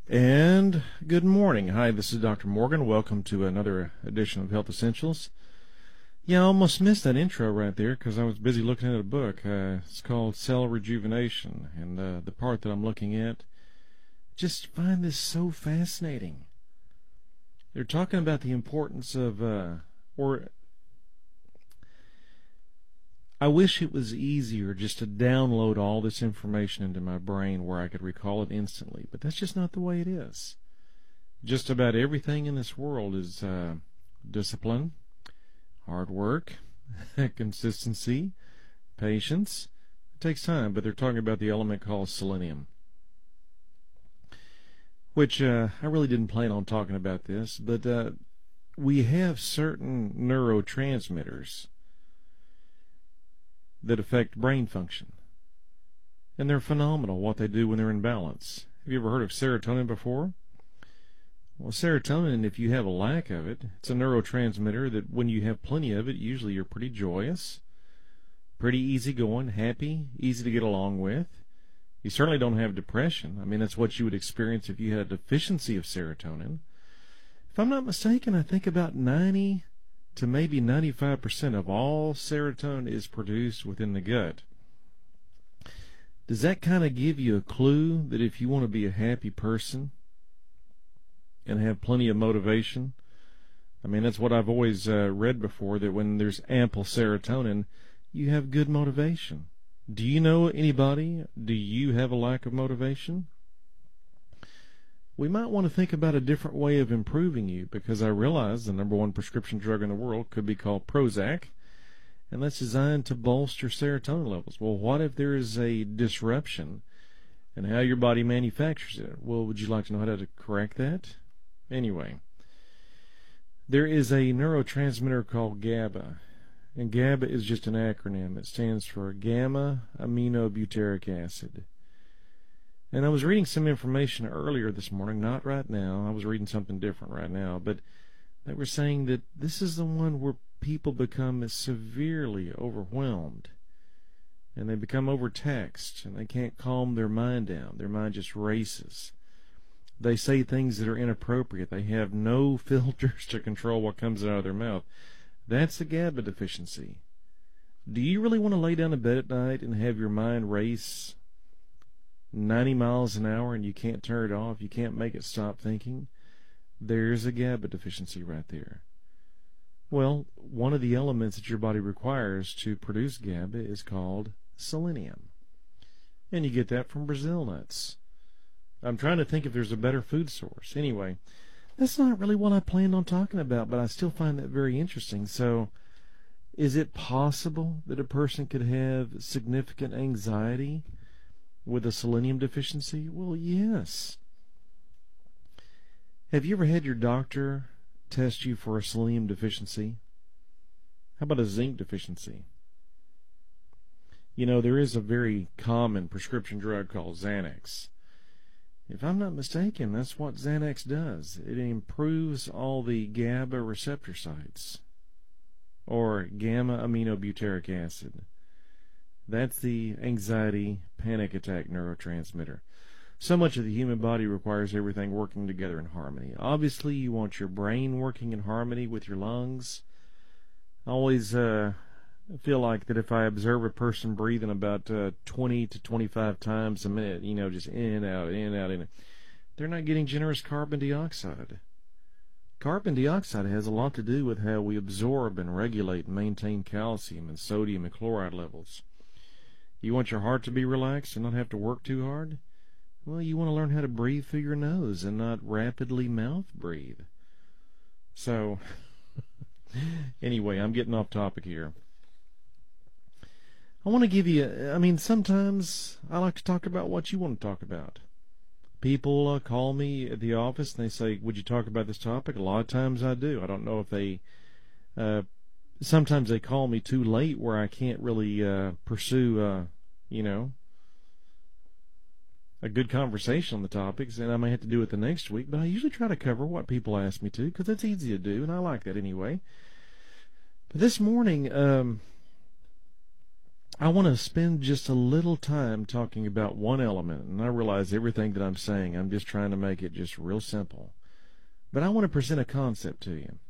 And good morning. Hi, this is Dr. Morgan. Welcome to another edition of Health Essentials. Yeah, I almost missed that intro right there because I was busy looking at a book. It's called Cell Rejuvenation, and the part that I'm looking at, just find this so fascinating. They're talking about the importance of, I wish it was easier just to download all this information into my brain where I could recall it instantly, but that's just not the way it is. Just about everything in this world is discipline, hard work, consistency, patience. It takes time, but they're talking about the element called selenium, which I really didn't plan on talking about this, but we have certain neurotransmitters that affect brain function. And they're phenomenal what they do when they're in balance. Have you ever heard of serotonin before? Well, serotonin, if you have a lack of it, it's a neurotransmitter that when you have plenty of it, usually you're pretty joyous, pretty easygoing, happy, easy to get along with. You certainly don't have depression. I mean, that's what you would experience if you had a deficiency of serotonin. If I'm not mistaken, I think about 90 to maybe 95% of all serotonin is produced within the gut. Does that kind of give you a clue that if you want to be a happy person and have plenty of motivation, I mean, that's what I've always read before, that when there's ample serotonin, you have good motivation. Do you know anybody? Do you have a lack of motivation? We might want to think about a different way of improving you, because I realize the number one prescription drug in the world could be called Prozac, and that's designed to bolster serotonin levels. Well, what if there is a disruption in how your body manufactures it? Well, would you like to know how to correct that? Anyway, there is a neurotransmitter called GABA, and GABA is just an acronym. It stands for gamma-aminobutyric acid. And I was reading some information earlier this morning, not right now. I was reading something different right now, but they were saying that this is the one where people become severely overwhelmed, and they become overtaxed, and they can't calm their mind down. Their mind just races. They say things that are inappropriate. They have no filters to control what comes out of their mouth. That's a GABA deficiency. Do you really want to lay down in bed at night and have your mind race 90 miles an hour and you can't turn it off? You can't make it stop thinking? There's a GABA deficiency right there. Well, one of the elements that your body requires to produce GABA is called selenium. And you get that from Brazil nuts. I'm trying to think if there's a better food source. Anyway, that's not really what I planned on talking about, but I still find that very interesting. So, is it possible that a person could have significant anxiety with a selenium deficiency? Well, yes. Have you ever had your doctor test you for a selenium deficiency? How about a zinc deficiency? You know, there is a very common prescription drug called Xanax. If I'm not mistaken, that's what Xanax does. It improves all the GABA receptor sites, or gamma-aminobutyric acid. That's the anxiety, panic attack neurotransmitter. So much of the human body requires everything working together in harmony. Obviously, you want your brain working in harmony with your lungs. I always feel like that if I observe a person breathing about 20 to 25 times a minute, you know, just in and out, in and out, in and out, they're not getting generous carbon dioxide. Carbon dioxide has a lot to do with how we absorb and regulate and maintain calcium and sodium and chloride levels. You want your heart to be relaxed and not have to work too hard? Well, you want to learn how to breathe through your nose and not rapidly mouth breathe. So, anyway, I'm getting off topic here. I want to give you, sometimes I like to talk about what you want to talk about. People call me at the office and they say, would you talk about this topic? A lot of times I do. I don't know if they, sometimes they call me too late where I can't really pursue, a good conversation on the topics, and I may have to do it the next week, but I usually try to cover what people ask me to, because it's easy to do, and I like that anyway. But this morning, I want to spend just a little time talking about one element, and I realize everything that I'm saying, I'm just trying to make it just real simple. But I want to present a concept to you.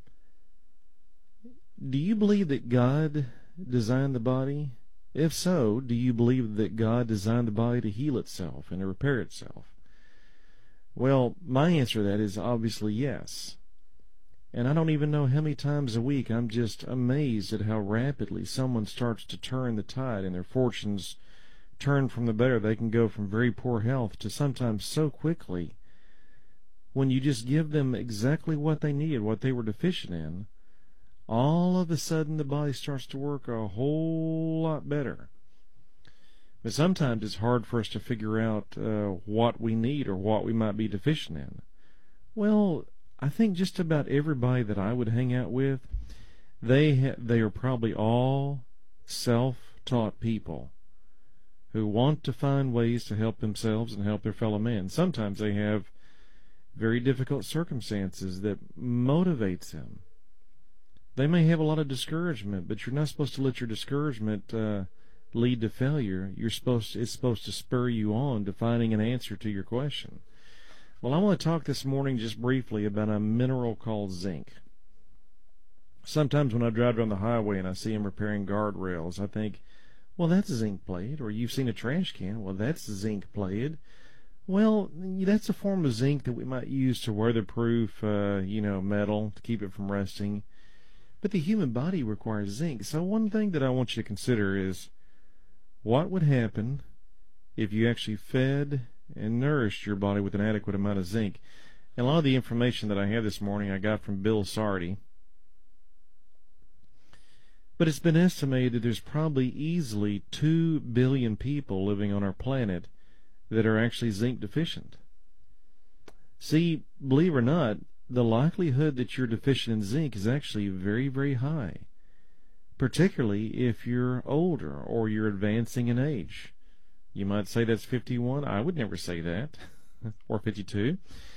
Do you believe that God designed the body? If so, do you believe that God designed the body to heal itself and to repair itself? Well, my answer to that is obviously yes. And I don't even know how many times a week I'm just amazed at how rapidly someone starts to turn the tide and their fortunes turn from the better. They can go from very poor health to sometimes so quickly when you just give them exactly what they needed, what they were deficient in. All of a sudden the body starts to work a whole lot better. But sometimes it's hard for us to figure out what we need or what we might be deficient in. Well, I think just about everybody that I would hang out with, they are probably all self-taught people who want to find ways to help themselves and help their fellow man. Sometimes they have very difficult circumstances that motivates them. They may have a lot of discouragement, but you're not supposed to let your discouragement lead to failure. It's supposed to spur you on to finding an answer to your question. Well, I want to talk this morning just briefly about a mineral called zinc. Sometimes when I drive down the highway and I see them repairing guardrails, I think, well, that's zinc plated. Or you've seen a trash can. Well, that's zinc plated. Well, that's a form of zinc that we might use to weatherproof, metal to keep it from rusting. But the human body requires zinc. So one thing that I want you to consider is what would happen if you actually fed and nourished your body with an adequate amount of zinc. And a lot of the information that I have this morning I got from Bill Sardi. But it's been estimated that there's probably easily 2 billion people living on our planet that are actually zinc deficient. See, believe it or not, the likelihood that you're deficient in zinc is actually very, very high, particularly if you're older or you're advancing in age. You might say that's 51. I would never say that. Or 52.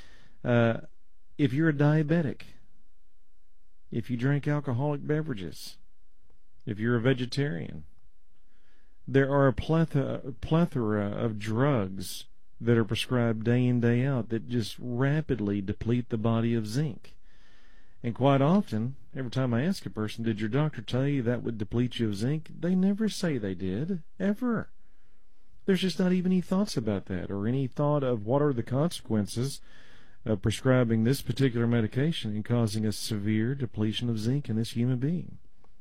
If you're a diabetic, if you drink alcoholic beverages, if you're a vegetarian, there are a plethora of drugs that are prescribed day in, day out that just rapidly deplete the body of zinc. And quite often, every time I ask a person, did your doctor tell you that would deplete you of zinc? They never say they did, ever. There's just not even any thoughts about that or any thought of what are the consequences of prescribing this particular medication and causing a severe depletion of zinc in this human being.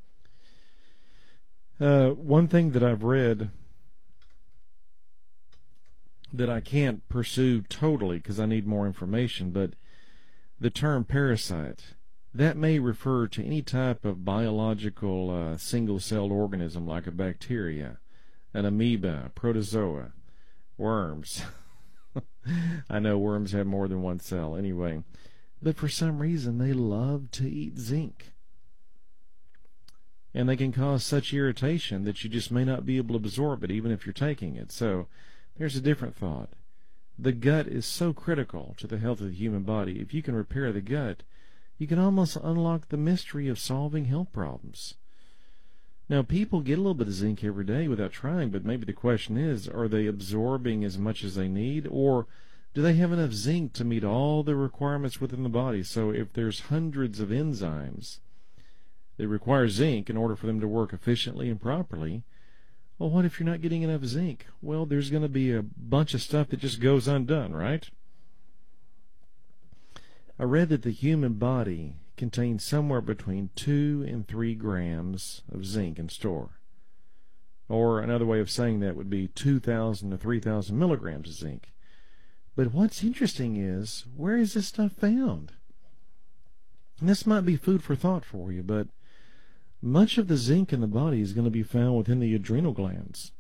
One thing that I've read that I can't pursue totally because I need more information, but the term parasite, that may refer to any type of biological single-celled organism like a bacteria, an amoeba, a protozoa, worms. I know worms have more than one cell anyway. But for some reason they love to eat zinc. And they can cause such irritation that you just may not be able to absorb it even if you're taking it. So there's a different thought. The gut is so critical to the health of the human body. If you can repair the gut, you can almost unlock the mystery of solving health problems. Now, people get a little bit of zinc every day without trying, but maybe the question is, are they absorbing as much as they need, or do they have enough zinc to meet all the requirements within the body? So if there's hundreds of enzymes that require zinc in order for them to work efficiently and properly, well, what if you're not getting enough zinc? Well, there's going to be a bunch of stuff that just goes undone, right? I read that the human body contains somewhere between 2 and 3 grams of zinc in store. Or another way of saying that would be 2,000 to 3,000 milligrams of zinc. But what's interesting is, where is this stuff found? And this might be food for thought for you, but much of the zinc in the body is going to be found within the adrenal glands.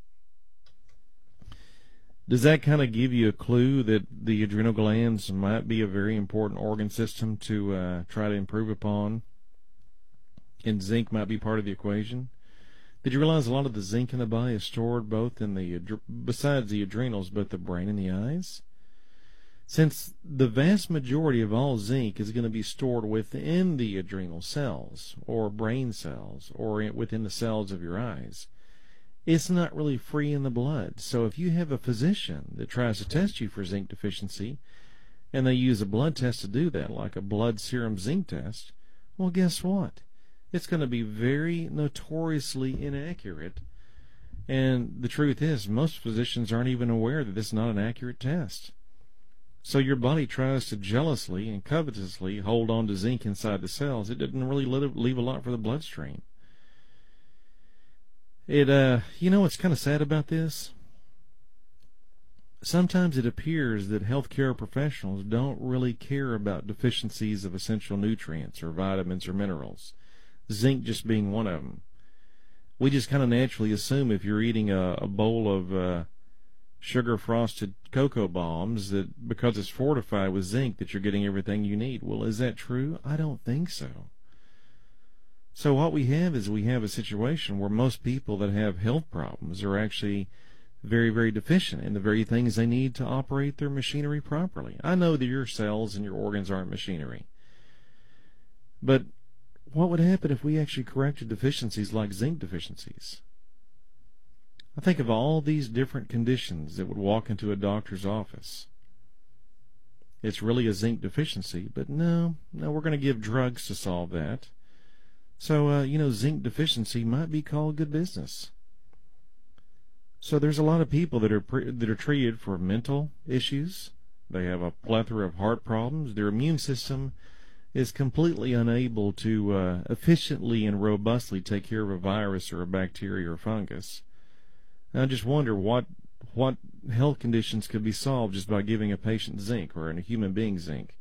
Does that kind of give you a clue that the adrenal glands might be a very important organ system to try to improve upon? And zinc might be part of the equation? Did you realize a lot of the zinc in the body is stored both in besides the adrenals, both the brain and the eyes? Since the vast majority of all zinc is going to be stored within the adrenal cells, or brain cells, or within the cells of your eyes, it's not really free in the blood. So if you have a physician that tries to test you for zinc deficiency, and they use a blood test to do that, like a blood serum zinc test, well, guess what? It's going to be very notoriously inaccurate. And the truth is, most physicians aren't even aware that this is not an accurate test. So your body tries to jealously and covetously hold on to zinc inside the cells. It doesn't really leave a lot for the bloodstream. You know what's kind of sad about this? Sometimes it appears that healthcare professionals don't really care about deficiencies of essential nutrients or vitamins or minerals, zinc just being one of them. We just kind of naturally assume if you're eating a bowl of sugar-frosted cocoa bombs that because it's fortified with zinc that you're getting everything you need. Well, is that true? I don't think so. So what we have is we have a situation where most people that have health problems are actually very, very deficient in the very things they need to operate their machinery properly. I know that your cells and your organs aren't machinery. But what would happen if we actually corrected deficiencies like zinc deficiencies? I think of all these different conditions that would walk into a doctor's office. It's really a zinc deficiency, but no, we're going to give drugs to solve that. So, zinc deficiency might be called good business. So there's a lot of people that are treated for mental issues. They have a plethora of heart problems. Their immune system is completely unable to efficiently and robustly take care of a virus or a bacteria or fungus. And I just wonder what health conditions could be solved just by giving a patient zinc or a human being zinc.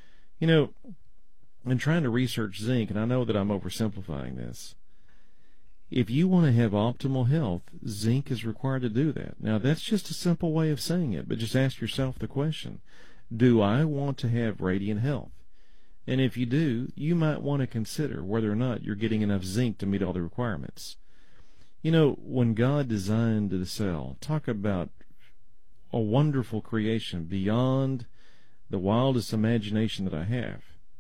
In trying to research zinc, and I know that I'm oversimplifying this, if you want to have optimal health, zinc is required to do that. Now, that's just a simple way of saying it, but just ask yourself the question, do I want to have radiant health? And if you do, you might want to consider whether or not you're getting enough zinc to meet all the requirements. When God designed the cell, talk about a wonderful creation beyond the wildest imagination that I have.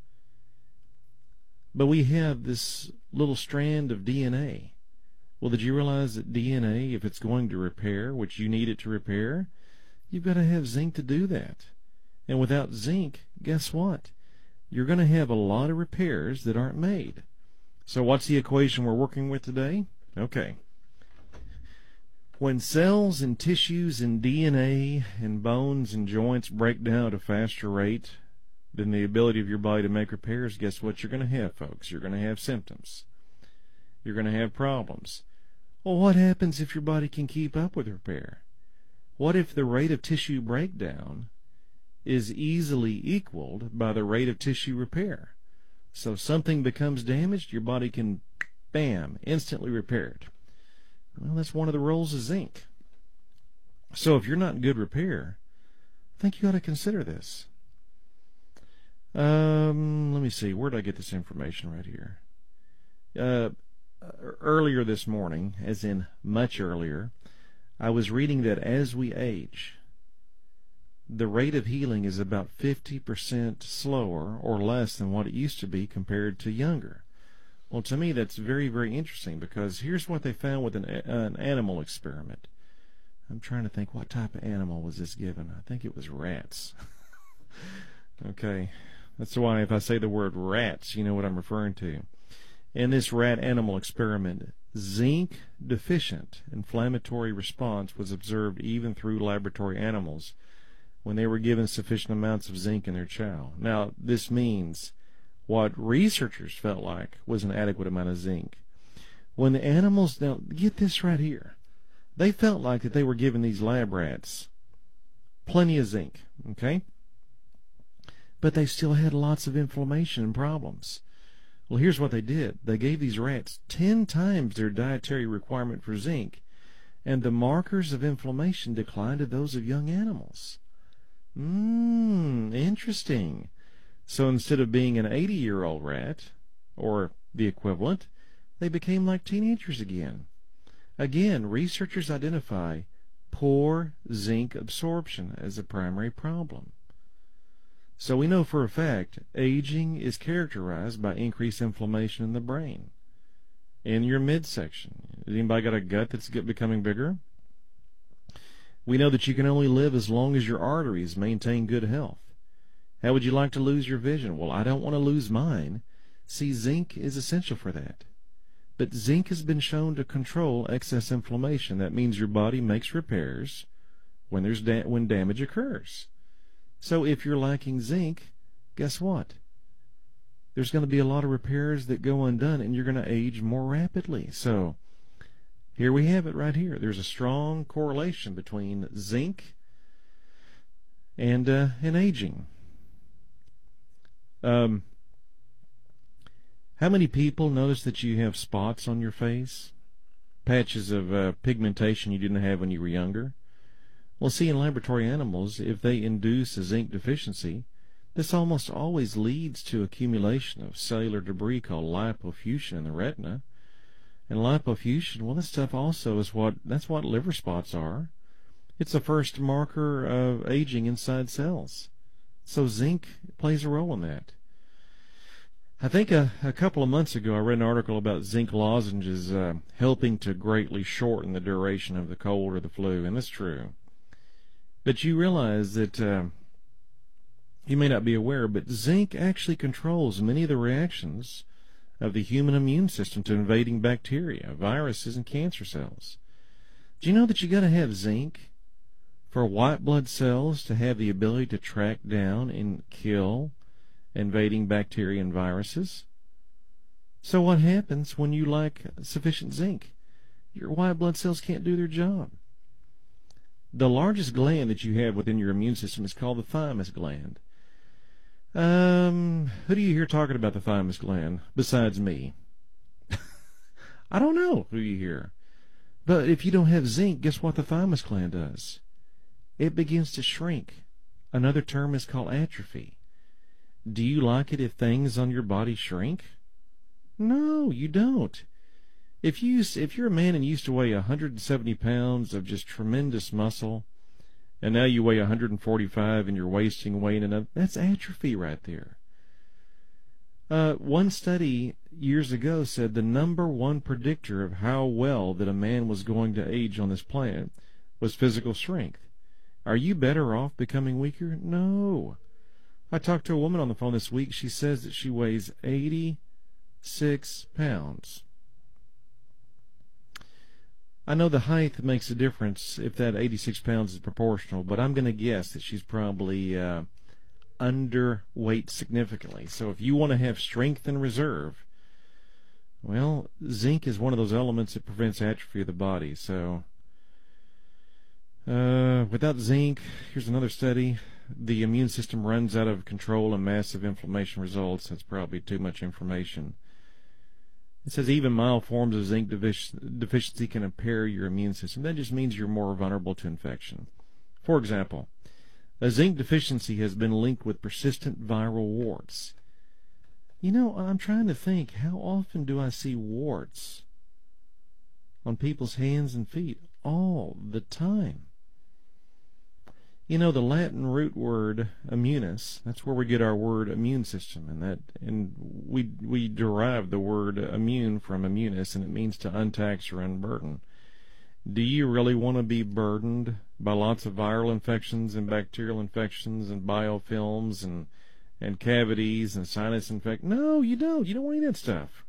But we have this little strand of DNA. Well, did you realize that DNA, if it's going to repair, which you need it to repair, you've got to have zinc to do that. And without zinc, guess what? You're going to have a lot of repairs that aren't made. So what's the equation we're working with today? Okay. When cells and tissues and DNA and bones and joints break down at a faster rate than the ability of your body to make repairs, guess what you're going to have, folks? You're going to have symptoms. You're going to have problems. Well, what happens if your body can keep up with repair? What if the rate of tissue breakdown is easily equaled by the rate of tissue repair? So something becomes damaged, your body can, bam, instantly repair it. Well, that's one of the roles of zinc. So if you're not in good repair, I think you ought to consider this. Let me see, where did I get this information right here? Earlier this morning, as in much earlier, I was reading that as we age, the rate of healing is about 50% slower or less than what it used to be compared to younger. Well, to me, that's very, very interesting because here's what they found with an animal experiment. I'm trying to think, what type of animal was this given? I think it was rats. Okay, that's why if I say the word rats, you know what I'm referring to. In this rat animal experiment, zinc deficient inflammatory response was observed even through laboratory animals when they were given sufficient amounts of zinc in their chow. Now, this means what researchers felt like was an adequate amount of zinc. When the animals, now get this right here, they felt like that they were giving these lab rats plenty of zinc, okay? But they still had lots of inflammation and problems. Well, here's what they did. They gave these rats 10 times their dietary requirement for zinc, and the markers of inflammation declined to those of young animals. Interesting. So instead of being an 80-year-old rat, or the equivalent, they became like teenagers again. Again, researchers identify poor zinc absorption as a primary problem. So we know for a fact aging is characterized by increased inflammation in the brain. in your midsection. Anybody got a gut that's becoming bigger? We know that you can only live as long as your arteries maintain good health. How would you like to lose your vision? Well, I don't want to lose mine. See, zinc is essential for that. But zinc has been shown to control excess inflammation. That means your body makes repairs when when damage occurs. So if you're lacking zinc, guess what? There's going to be a lot of repairs that go undone, and you're going to age more rapidly. So here we have it right here. There's a strong correlation between zinc and aging. How many people notice that you have spots on your face? Patches of pigmentation you didn't have when you were younger? Well, see, in laboratory animals, if they induce a zinc deficiency, this almost always leads to accumulation of cellular debris called lipofuscin in the retina. And lipofuscin, well, this stuff also is that's what liver spots are. It's the first marker of aging inside cells. So zinc plays a role in that. I think a couple of months ago I read an article about zinc lozenges helping to greatly shorten the duration of the cold or the flu, and that's true. But you realize that you may not be aware, but zinc actually controls many of the reactions of the human immune system to invading bacteria, viruses, and cancer cells. Do you know that you got to have zinc for white blood cells to have the ability to track down and kill invading bacteria and viruses? So what happens when you lack sufficient zinc? Your white blood cells can't do their job. The largest gland that you have within your immune system is called the thymus gland. Who do you hear talking about the thymus gland besides me? I don't know who you hear. But if you don't have zinc, guess what the thymus gland does? It begins to shrink. Another term is called atrophy. Do you like it if things on your body shrink? No, you don't. If you're a man and used to weigh 170 pounds of just tremendous muscle, and now you weigh 145 and you're wasting weight, and that's atrophy right there. One study years ago said the number one predictor of how well that a man was going to age on this planet was physical strength. Are you better off becoming weaker? No. I talked to a woman on the phone this week. She says that she weighs 86 pounds. I know the height makes a difference if that 86 pounds is proportional, but I'm going to guess that she's probably underweight significantly. So if you want to have strength and reserve, well, zinc is one of those elements that prevents atrophy of the body. So without zinc, here's another study. The immune system runs out of control and massive inflammation results. That's probably too much information. It says even mild forms of zinc deficiency can impair your immune system. That just means you're more vulnerable to infection. For example, a zinc deficiency has been linked with persistent viral warts. You know, I'm trying to think, how often do I see warts on people's hands and feet? All the time. You know, the Latin root word immunis, that's where we get our word immune system, and we derive the word immune from immunis, and it means to untax or unburden. Do you really want to be burdened by lots of viral infections and bacterial infections and biofilms and cavities and sinus infections? No, you don't. You don't want any of that stuff.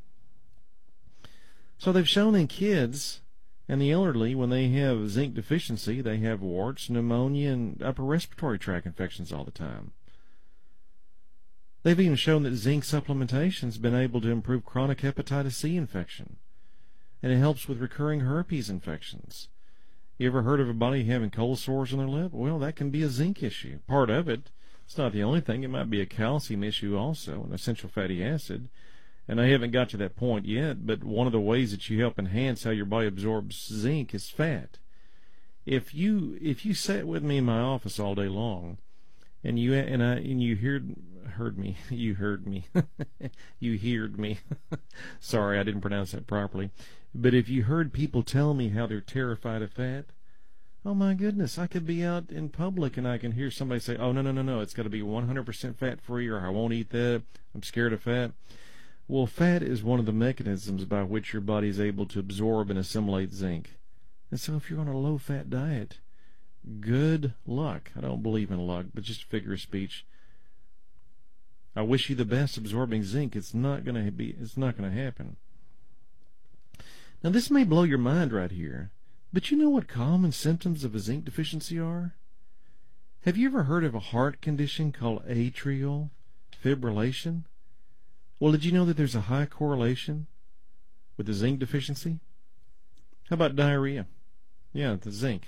So they've shown in kids and the elderly, when they have zinc deficiency, they have warts, pneumonia, and upper respiratory tract infections all the time. They've even shown that zinc supplementation has been able to improve chronic hepatitis C infection, and it helps with recurring herpes infections. You ever heard of a body having cold sores on their lip? Well, that can be a zinc issue. Part of it. It's not the only thing. It might be a calcium issue also, an essential fatty acid. And I haven't got to that point yet, but one of the ways that you help enhance how your body absorbs zinc is fat. If you sat with me in my office all day long, and you heard me, you heard me. Sorry, I didn't pronounce that properly. But if you heard people tell me how they're terrified of fat, oh my goodness, I could be out in public and I can hear somebody say, "Oh no, it's got to be 100% fat free, or I won't eat that. I'm scared of fat." Well, fat is one of the mechanisms by which your body is able to absorb and assimilate zinc. And so if you're on a low-fat diet, good luck. I don't believe in luck, but just a figure of speech. I wish you the best absorbing zinc. It's not going to happen. Now, this may blow your mind right here, but you know what common symptoms of a zinc deficiency are? Have you ever heard of a heart condition called atrial fibrillation? Well, did you know that there's a high correlation with the zinc deficiency? How about diarrhea? Yeah, the zinc.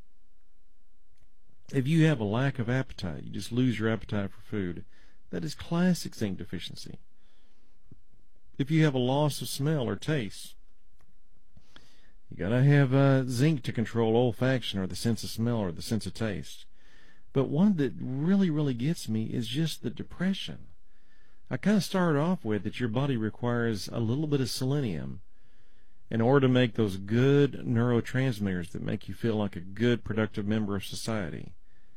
If you have a lack of appetite, you just lose your appetite for food, that is classic zinc deficiency. If you have a loss of smell or taste, you gotta have zinc to control olfaction or the sense of smell or the sense of taste. But one that really, really gets me is just the depression. I kind of started off with that your body requires a little bit of selenium in order to make those good neurotransmitters that make you feel like a good, productive member of society.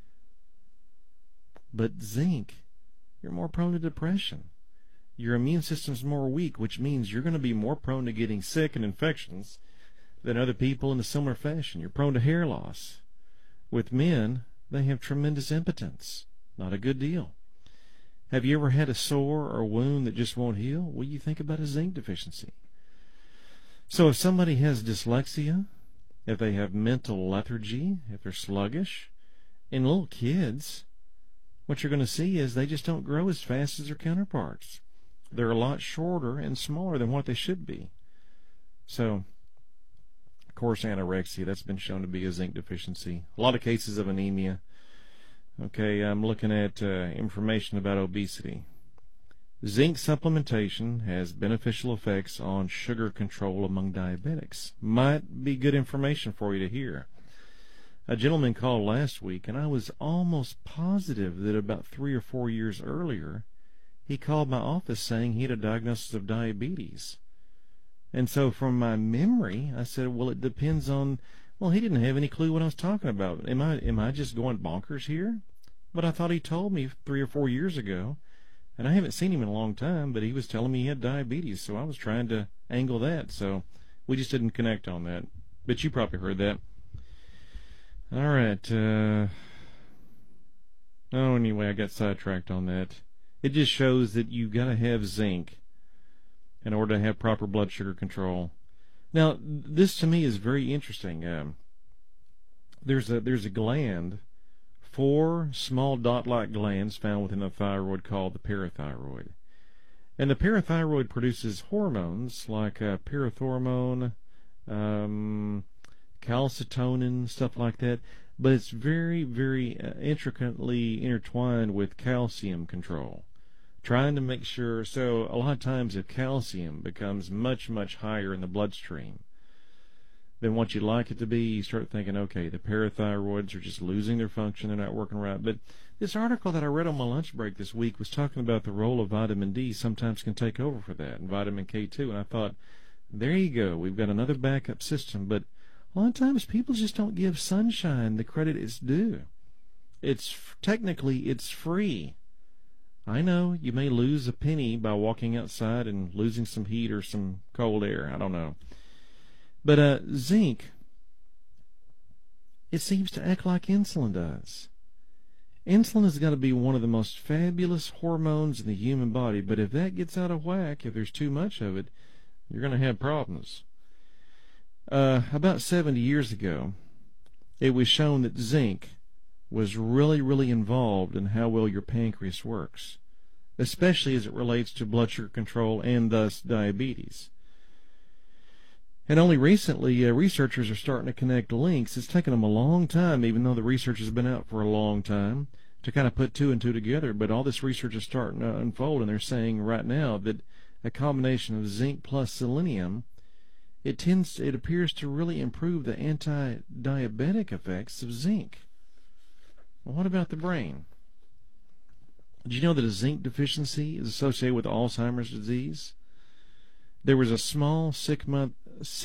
But zinc, you're more prone to depression. Your immune system's more weak, which means you're going to be more prone to getting sick and infections than other people in a similar fashion. You're prone to hair loss. With men, they have tremendous impotence. Not a good deal. Have you ever had a sore or a wound that just won't heal? Well, you think about a zinc deficiency. So if somebody has dyslexia, if they have mental lethargy, if they're sluggish, in little kids, what you're going to see is they just don't grow as fast as their counterparts. They're a lot shorter and smaller than what they should be. So, of course, anorexia, that's been shown to be a zinc deficiency. A lot of cases of anemia. Okay, I'm looking at information about obesity. Zinc supplementation has beneficial effects on sugar control among diabetics. Might be good information for you to hear. A gentleman called last week, and I was almost positive that about 3 or 4 years earlier, he called my office saying he had a diagnosis of diabetes. And so from my memory, I said, well, it depends on... Well, he didn't have any clue what I was talking about. Am I just going bonkers here? But I thought he told me 3 or 4 years ago, and I haven't seen him in a long time, but he was telling me he had diabetes, so I was trying to angle that. So we just didn't connect on that. But you probably heard that. All right. Anyway, I got sidetracked on that. It just shows that you've got to have zinc in order to have proper blood sugar control. Now, this to me is very interesting. There's a gland, 4 small dot-like glands found within the thyroid called the parathyroid. And the parathyroid produces hormones like parathormone, calcitonin, stuff like that. But it's very, very intricately intertwined with calcium control. Trying to make sure, so a lot of times if calcium becomes much, much higher in the bloodstream than what you'd like it to be, you start thinking, okay, the parathyroids are just losing their function, they're not working right. But this article that I read on my lunch break this week was talking about the role of vitamin D sometimes can take over for that, and vitamin K2, and I thought, there you go, we've got another backup system. But a lot of times people just don't give sunshine the credit it's due. Technically, it's free. I know you may lose a penny by walking outside and losing some heat or some cold air. I don't know. But zinc, it seems to act like insulin does. Insulin has got to be one of the most fabulous hormones in the human body, but if that gets out of whack, if there's too much of it, you're going to have problems. About 70 years ago, it was shown that zinc was really, really involved in how well your pancreas works, especially as it relates to blood sugar control and thus diabetes. And only recently, researchers are starting to connect links. It's taken them a long time, even though the research has been out for a long time, to kind of put 2 and 2 together. But all this research is starting to unfold, and they're saying right now that a combination of zinc plus selenium, it appears to really improve the anti-diabetic effects of zinc. Well, what about the brain? Did you know that a zinc deficiency is associated with Alzheimer's disease? There was a small 6-month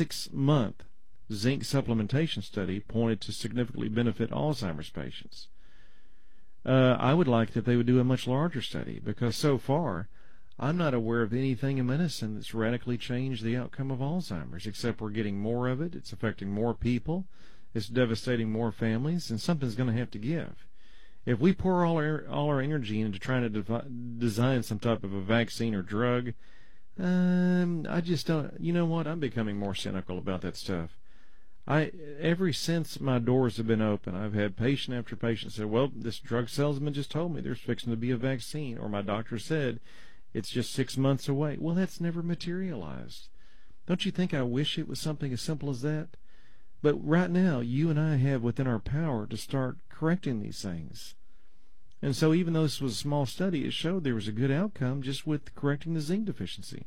zinc supplementation study pointed to significantly benefit Alzheimer's patients. I would like that they would do a much larger study, because so far I'm not aware of anything in medicine that's radically changed the outcome of Alzheimer's, except we're getting more of it, it's affecting more people, it's devastating more families, and something's going to have to give. If we pour all our energy into trying to design some type of a vaccine or drug, I just don't. You know what? I'm becoming more cynical about that stuff. Ever since my doors have been open, I've had patient after patient say, "Well, this drug salesman just told me there's fixing to be a vaccine," or my doctor said it's just 6 months away. Well, that's never materialized. Don't you think I wish it was something as simple as that? But right now, you and I have within our power to start correcting these things. And so even though this was a small study, it showed there was a good outcome just with correcting the zinc deficiency.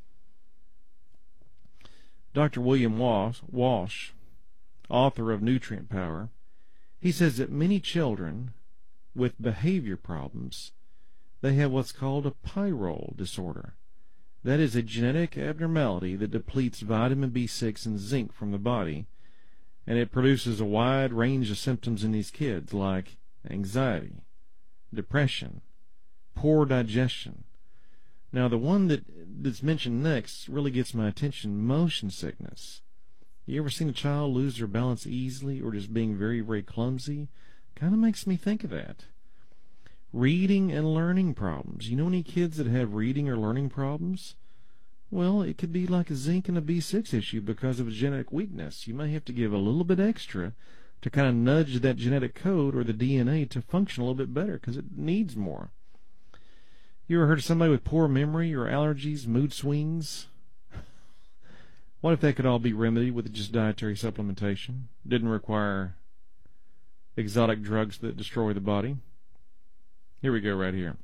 Dr. William Walsh, author of Nutrient Power, he says that many children with behavior problems, they have what's called a pyrrole disorder. That is a genetic abnormality that depletes vitamin B6 and zinc from the body, and it produces a wide range of symptoms in these kids like anxiety, depression, poor digestion. Now, the one that's mentioned next really gets my attention, motion sickness. You ever seen a child lose their balance easily or just being very, very clumsy? Kind of makes me think of that. Reading and learning problems. You know any kids that have reading or learning problems? Well, it could be like a zinc and a B6 issue because of a genetic weakness. You may have to give a little bit extra to kind of nudge that genetic code or the DNA to function a little bit better because it needs more. You ever heard of somebody with poor memory or allergies, mood swings? What if that could all be remedied with just dietary supplementation? Didn't require exotic drugs that destroy the body? Here we go right here.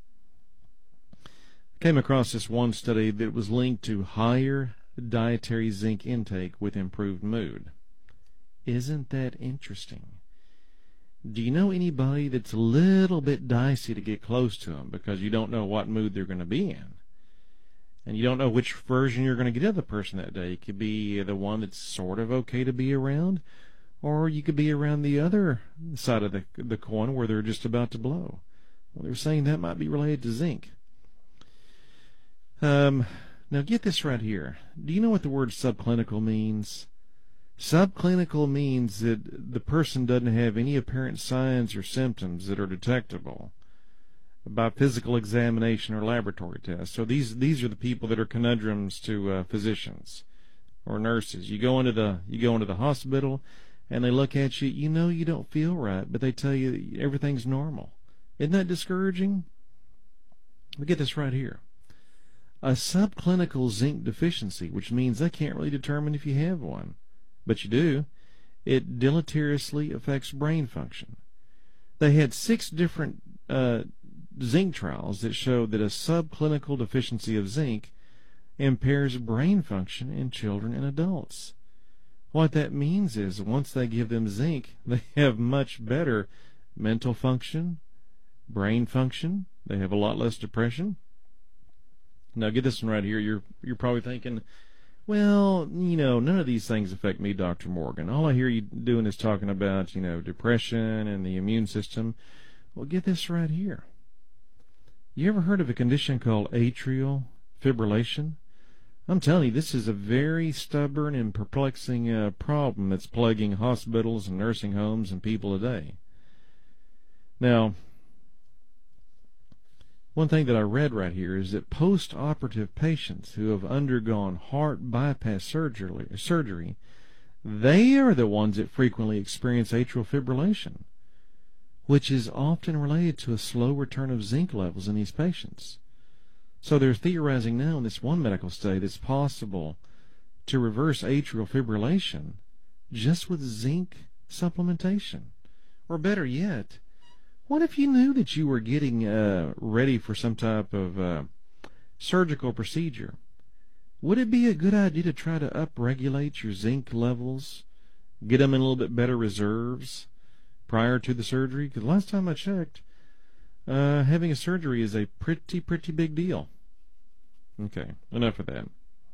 Came across this one study that was linked to higher dietary zinc intake with improved mood. Isn't that interesting? Do you know anybody that's a little bit dicey to get close to them because you don't know what mood they're going to be in? And you don't know which version you're going to get of the person that day. It could be the one that's sort of okay to be around, or you could be around the other side of the coin where they're just about to blow. Well, they're saying that might be related to zinc. Now get this right here. Do you know what the word subclinical means? Subclinical means that the person doesn't have any apparent signs or symptoms that are detectable by physical examination or laboratory tests. So these are the people that are conundrums to physicians or nurses. You go into the hospital and they look at you. You know you don't feel right, but they tell you that everything's normal. Isn't that discouraging? We get this right here. A subclinical zinc deficiency, which means they can't really determine if you have one, but you do. It deleteriously affects brain function. They had 6 different zinc trials that showed that a subclinical deficiency of zinc impairs brain function in children and adults. What that means is once they give them zinc, they have much better mental function, brain function. They have a lot less depression. Now get this one right here. You're probably thinking, well, none of these things affect me, Dr. Morgan. All I hear you doing is talking about, depression and the immune system. Well, get this right here. You ever heard of a condition called atrial fibrillation? I'm telling you, this is a very stubborn and perplexing problem that's plaguing hospitals and nursing homes and people today. Now, one thing that I read right here is that post-operative patients who have undergone heart bypass surgery, they are the ones that frequently experience atrial fibrillation, which is often related to a slow return of zinc levels in these patients. So they're theorizing now in this one medical study that it's possible to reverse atrial fibrillation just with zinc supplementation. Or better yet, what if you knew that you were getting ready for some type of surgical procedure? Would it be a good idea to try to upregulate your zinc levels, get them in a little bit better reserves prior to the surgery? Because last time I checked, having a surgery is a pretty big deal. Okay, enough of that.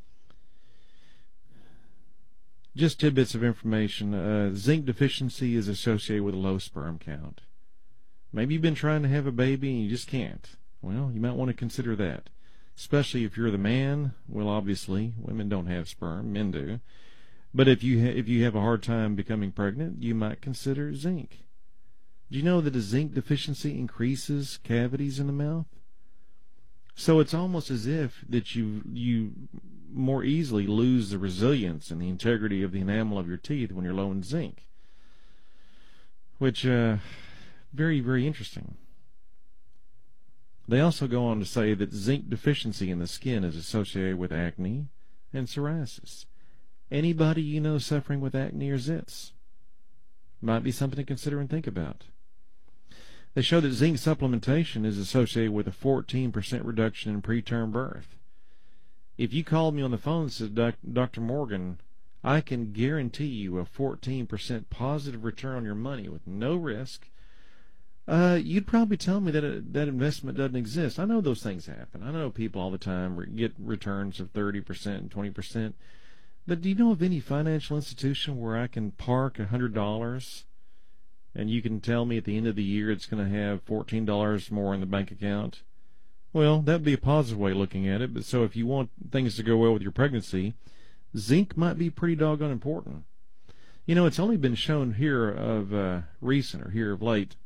Just tidbits of information. Zinc deficiency is associated with a low sperm count. Maybe you've been trying to have a baby and you just can't. Well, you might want to consider that. especially if you're the man. Well, obviously, women don't have sperm, men do. But if you have a hard time becoming pregnant, you might consider zinc. Do you know that a zinc deficiency increases cavities in the mouth? So it's almost as if that you more easily lose the resilience and the integrity of the enamel of your teeth when you're low in zinc. Which, very, very interesting. They also go on to say that zinc deficiency in the skin is associated with acne and psoriasis. Anybody you know suffering with acne or zits? Might be something to consider and think about. They show that zinc supplementation is associated with a 14% reduction in preterm birth. If you called me on the phone and said, Dr. Morgan, I can guarantee you a 14% positive return on your money with no risk, you'd probably tell me that that investment doesn't exist. I know those things happen. I know people all the time get returns of 30% and 20%. But do you know of any financial institution where I can park $100 and you can tell me at the end of the year it's going to have $14 more in the bank account? Well, that would be a positive way of looking at it. But so if you want things to go well with your pregnancy, zinc might be pretty doggone important. You know, it's only been shown here of here of late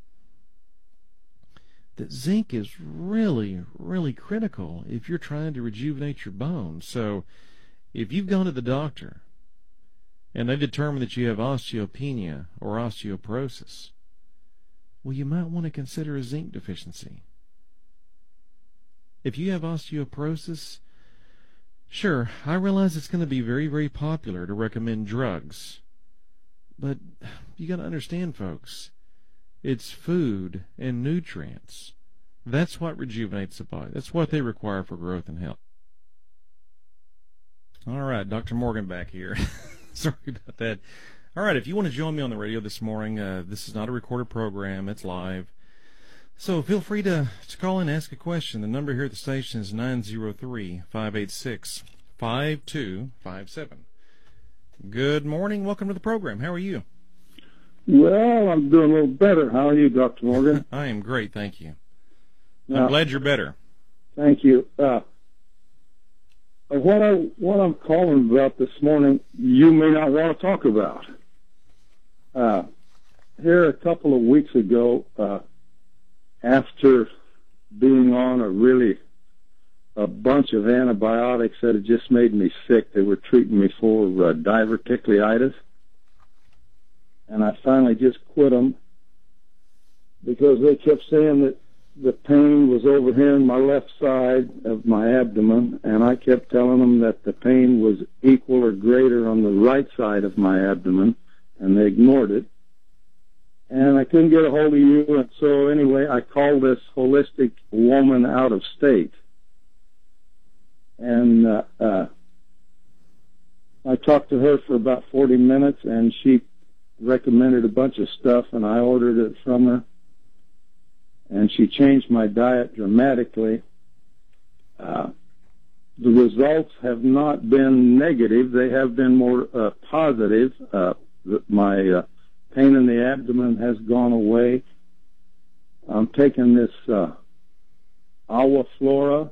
that zinc is really, really critical if you're trying to rejuvenate your bones. So if you've gone to the doctor and they've determined that you have osteopenia or osteoporosis, well, you might want to consider a zinc deficiency. If you have osteoporosis, sure, I realize it's going to be very, very popular to recommend drugs. But you got to understand, folks, it's food and nutrients. That's what rejuvenates the body. That's what they require for growth and health. All right, Dr. Morgan back here. Sorry about that. All right, if you want to join me on the radio this morning, this is not a recorded program. It's live. So feel free to call in and ask a question. The number here at the station is 903-586-5257. Good morning. Welcome to the program. How are you? Well, I'm doing a little better. How are you, Dr. Morgan? I am great, thank you. I'm glad you're better. Thank you. What I'm calling about this morning, you may not want to talk about. Here a couple of weeks ago, after being on a bunch of antibiotics that had just made me sick, they were treating me for diverticulitis, and I finally just quit them because they kept saying that the pain was over here on my left side of my abdomen, and I kept telling them that the pain was equal or greater on the right side of my abdomen, and they ignored it. And I couldn't get a hold of you, and so anyway, I called this holistic woman out of state. And I talked to her for about 40 minutes, and she recommended a bunch of stuff, and I ordered it from her. And she changed my diet dramatically. The results have not been negative. They have been more positive. My pain in the abdomen has gone away. I'm taking this Awa Flora,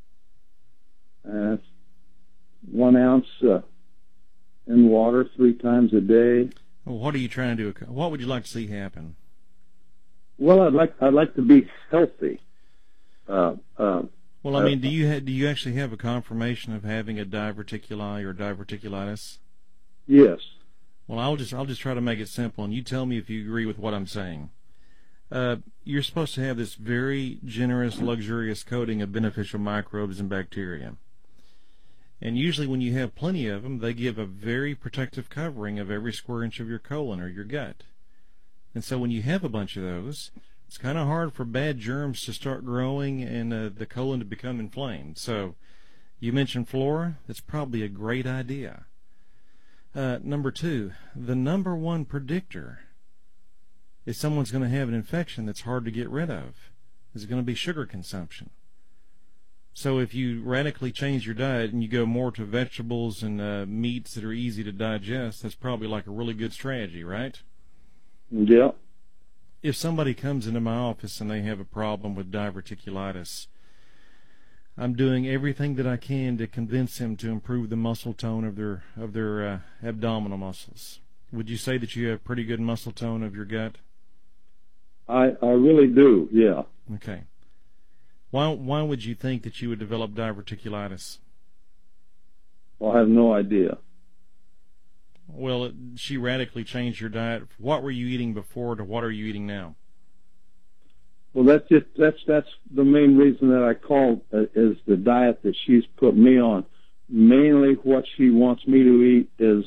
1 ounce in water 3 times a day. Well, what are you trying to do? What would you like to see happen? Well, I'd like to be healthy. Well, I mean, do you actually have a confirmation of having a diverticuli or diverticulitis? Yes. Well, I'll just try to make it simple, and you tell me if you agree with what I'm saying. You're supposed to have this very generous, luxurious coating of beneficial microbes and bacteria. And usually when you have plenty of them, they give a very protective covering of every square inch of your colon or your gut. And so when you have a bunch of those, it's kind of hard for bad germs to start growing and the colon to become inflamed. So you mentioned flora. That's probably a great idea. Number 2, the number 1 predictor is someone's going to have an infection that's hard to get rid of. Is going to be sugar consumption. So if you radically change your diet and you go more to vegetables and meats that are easy to digest, that's probably like a really good strategy, right? Yeah. If somebody comes into my office and they have a problem with diverticulitis, I'm doing everything that I can to convince him to improve the muscle tone of their abdominal muscles. Would you say that you have pretty good muscle tone of your gut? I really do, yeah. Okay. Why would you think that you would develop diverticulitis? Well, I have no idea. Well, she radically changed your diet. What were you eating before to what are you eating now? Well, that's the main reason that I called is the diet that she's put me on. Mainly what she wants me to eat is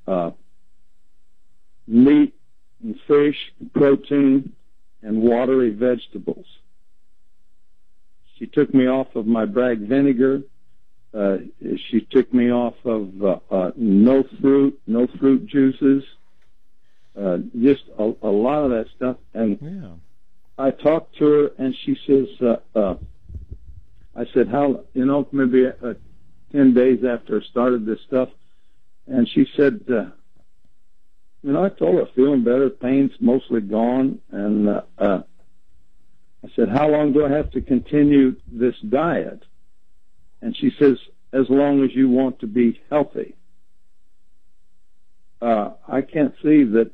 meat and fish, protein, and watery vegetables. She took me off of my Bragg vinegar. She took me off of no fruit juices, just a lot of that stuff. And yeah. I talked to her, and she says, I said, how, maybe 10 days after I started this stuff, and she said, I told her feeling better, pain's mostly gone, and I said, how long do I have to continue this diet? And she says, as long as you want to be healthy. I can't see that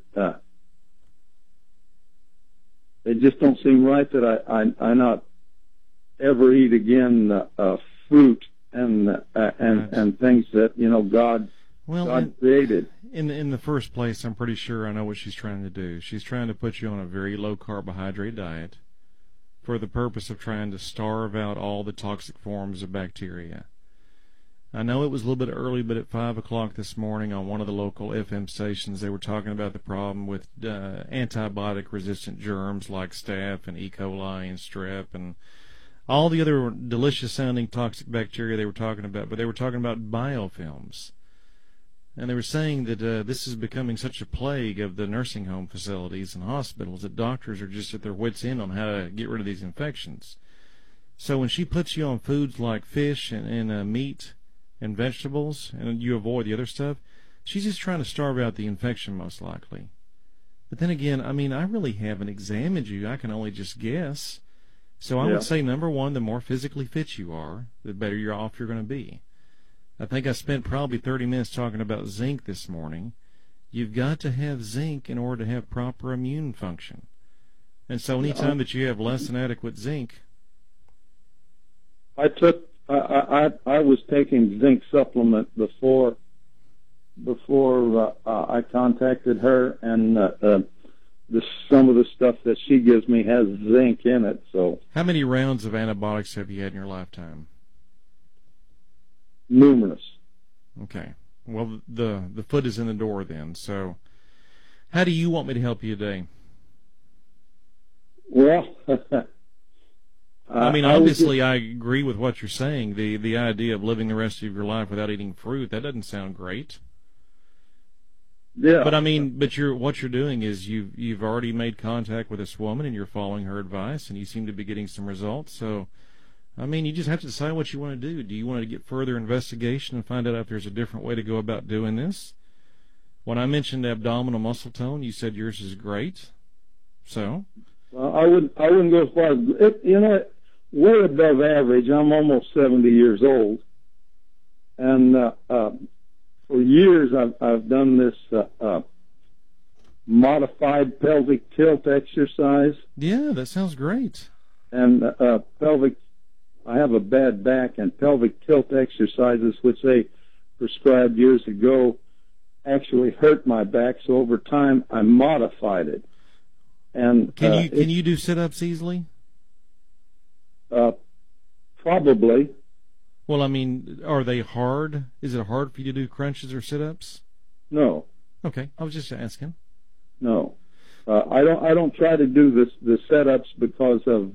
it just don't seem right that I not ever eat again fruit and things that God created. In the first place, I'm pretty sure I know what she's trying to do. She's trying to put you on a very low carbohydrate diet for the purpose of trying to starve out all the toxic forms of bacteria. I know it was a little bit early, but at 5 o'clock this morning on one of the local FM stations, they were talking about the problem with antibiotic-resistant germs like staph and E. coli and strep and all the other delicious-sounding toxic bacteria they were talking about. But they were talking about biofilms. And they were saying that this is becoming such a plague of the nursing home facilities and hospitals that doctors are just at their wits' end on how to get rid of these infections. So when she puts you on foods like fish and meat and vegetables, and you avoid the other stuff, she's just trying to starve out the infection most likely. But then again, I really haven't examined you. I can only just guess. So I would say, number one, the more physically fit you are, the better you're off you're going to be. I think I spent probably 30 minutes talking about zinc this morning. You've got to have zinc in order to have proper immune function. And so anytime that you have less than adequate zinc... I was taking zinc supplement before I contacted her, and some of the stuff that she gives me has zinc in it. So, how many rounds of antibiotics have you had in your lifetime? Numerous. Okay. Well, the foot is in the door then. So, how do you want me to help you today? Well. Obviously, I agree with what you're saying. The idea of living the rest of your life without eating fruit, that doesn't sound great. Yeah. But what you're doing is you've already made contact with this woman and you're following her advice and you seem to be getting some results. So, you just have to decide what you want to do. Do you want to get further investigation and find out if there's a different way to go about doing this? When I mentioned abdominal muscle tone, you said yours is great. So? Well, I wouldn't go as far as way above average. I'm almost 70 years old, and for years I've done this modified pelvic tilt exercise. Yeah, that sounds great. And I have a bad back, and pelvic tilt exercises, which they prescribed years ago, actually hurt my back. So over time, I modified it. And can you do sit-ups easily? Probably. Well, are they hard? Is it hard for you to do crunches or sit-ups? No. Okay, I was just asking. No, I don't try to do the setups because of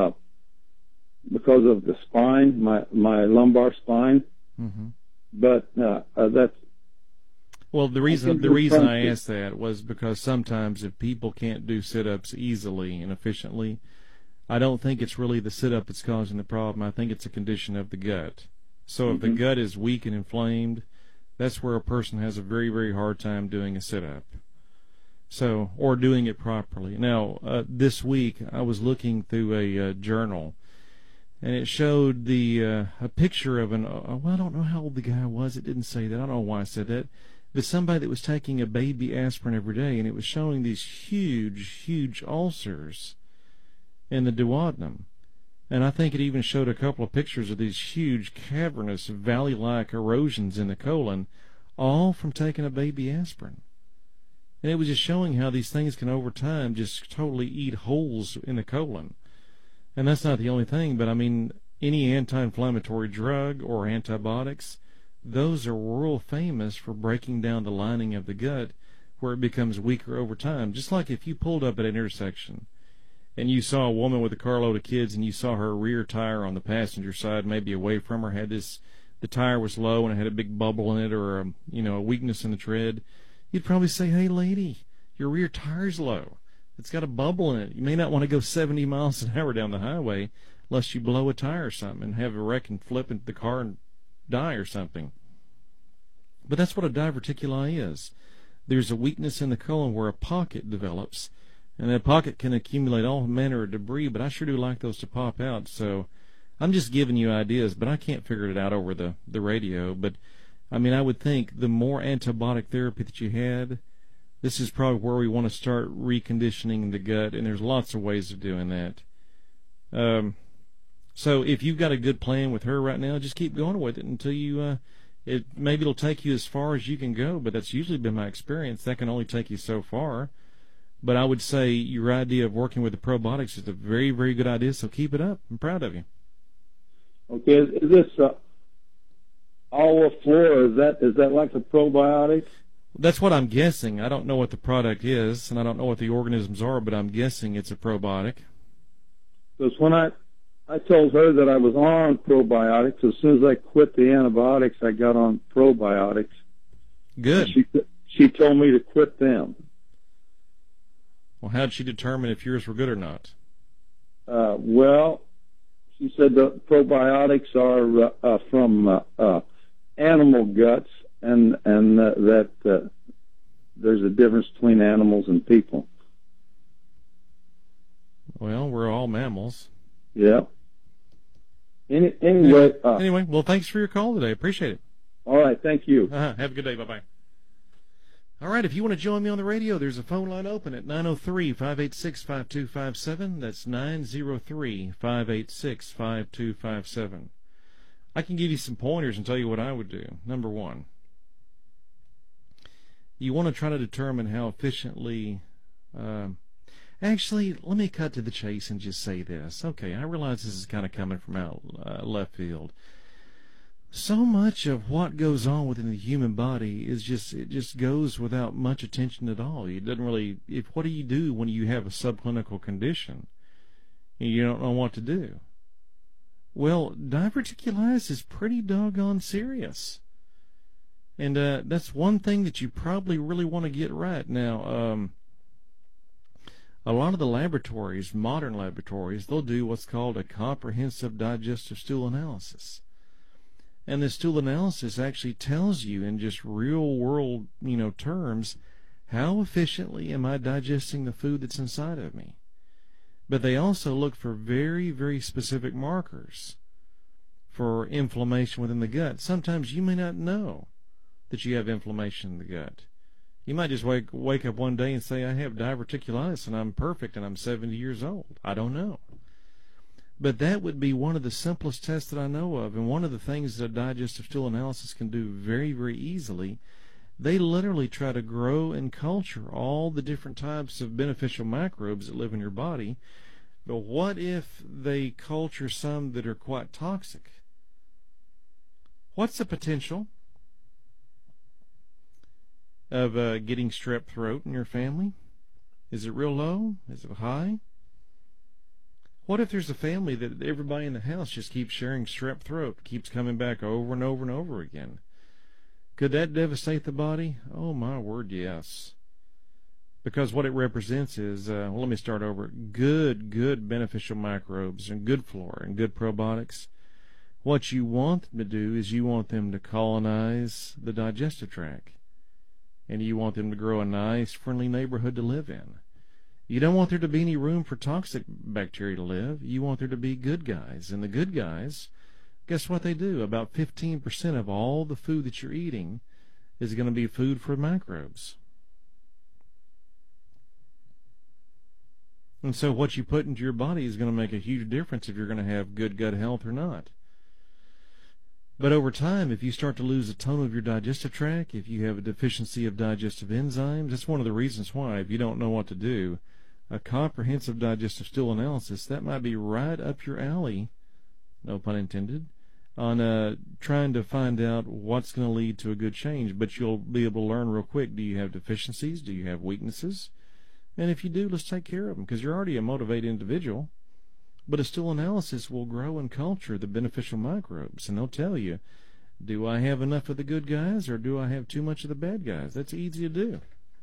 the spine, my lumbar spine. Mm-hmm. But that's. Well, the reason I asked that was because sometimes if people can't do sit-ups easily and efficiently, I don't think it's really the sit-up that's causing the problem. I think it's a condition of the gut. So if the gut is weak and inflamed, that's where a person has a very, very hard time doing a sit-up. So, or doing it properly. Now, this week I was looking through a journal, and it showed a picture of well, I don't know how old the guy was. It didn't say that. I don't know why I said that. But somebody that was taking a baby aspirin every day, and it was showing these huge ulcers in the duodenum. And I think it even showed a couple of pictures of these huge, cavernous, valley-like erosions in the colon, all from taking a baby aspirin. And it was just showing how these things can, over time, just totally eat holes in the colon. And that's not the only thing, but I mean, any anti-inflammatory drug or antibiotics, those are world famous for breaking down the lining of the gut where it becomes weaker over time. Just like if you pulled up at an intersection and you saw a woman with a carload of kids and you saw her rear tire on the passenger side, maybe away from her, the tire was low and it had a big bubble in it, or a weakness in the tread, you'd probably say, "Hey lady, your rear tire's low. It's got a bubble in it. You may not want to go 70 miles an hour down the highway lest you blow a tire or something and have a wreck and flip into the car and die or something." But that's what a diverticuli is. There's a weakness in the colon where a pocket develops, and that pocket can accumulate all manner of debris, but I sure do like those to pop out. So I'm just giving you ideas, but I can't figure it out over the radio. But I mean, I would think the more antibiotic therapy that you had, this is probably where we want to start reconditioning the gut, and there's lots of ways of doing that. So if you've got a good plan with her right now, just keep going with it until you, maybe it'll take you as far as you can go, but that's usually been my experience. That can only take you so far. But I would say your idea of working with the probiotics is a very, very good idea, so keep it up. I'm proud of you. Okay, is this Alwa Flora, is that like a probiotic? That's what I'm guessing. I don't know what the product is, and I don't know what the organisms are, but I'm guessing it's a probiotic. Because when I told her that I was on probiotics, as soon as I quit the antibiotics, I got on probiotics. Good. She told me to quit them. Well, how did she determine if yours were good or not? Well, she said the probiotics are from animal guts, and that there's a difference between animals and people. Well, we're all mammals. Yeah. Anyway. Anyway, well, thanks for your call today. Appreciate it. All right. Thank you. Have a good day. Bye-bye. All right, if you want to join me on the radio, there's a phone line open at 903-586-5257. That's 903-586-5257. I can give you some pointers and tell you what I would do. Number one, you want to try to determine how efficiently... Actually, let me cut to the chase and just say this. Okay, I realize this is kind of coming from out left field. So much of what goes on within the human body is it just goes without much attention at all. It doesn't really. What do you do when you have a subclinical condition and you don't know what to do? Well, diverticulitis is pretty doggone serious, and that's one thing that you probably really want to get right now. A lot of the laboratories, modern laboratories, they'll do what's called a comprehensive digestive stool analysis. And the stool analysis actually tells you in just real world, terms, how efficiently am I digesting the food that's inside of me. But they also look for very, very specific markers for inflammation within the gut. Sometimes you may not know that you have inflammation in the gut. You might just wake up one day and say, I have diverticulitis and I'm perfect and I'm 70 years old. I don't know. But that would be one of the simplest tests that I know of, and one of the things that a digestive stool analysis can do very, very easily. They literally try to grow and culture all the different types of beneficial microbes that live in your body. But what if they culture some that are quite toxic? What's the potential of getting strep throat in your family? Is it real low? Is it high? What if there's a family that everybody in the house just keeps sharing strep throat, keeps coming back over and over and over again? Could that devastate the body? Oh, my word, yes. Because what it represents is, let me start over, good beneficial microbes and good flora and good probiotics. What you want them to do is you want them to colonize the digestive tract. And you want them to grow a nice, friendly neighborhood to live in. You don't want there to be any room for toxic bacteria to live. You want there to be good guys. And the good guys, guess what they do? About 15% of all the food that you're eating is going to be food for microbes. And so what you put into your body is going to make a huge difference if you're going to have good gut health or not. But over time, if you start to lose the tone of your digestive tract, if you have a deficiency of digestive enzymes, that's one of the reasons why, if you don't know what to do, a comprehensive digestive stool analysis, that might be right up your alley, no pun intended, on trying to find out what's going to lead to a good change. But you'll be able to learn real quick, do you have deficiencies? Do you have weaknesses? And if you do, let's take care of them, because you're already a motivated individual. But a stool analysis will grow and culture the beneficial microbes, and they'll tell you, do I have enough of the good guys, or do I have too much of the bad guys? That's easy to do.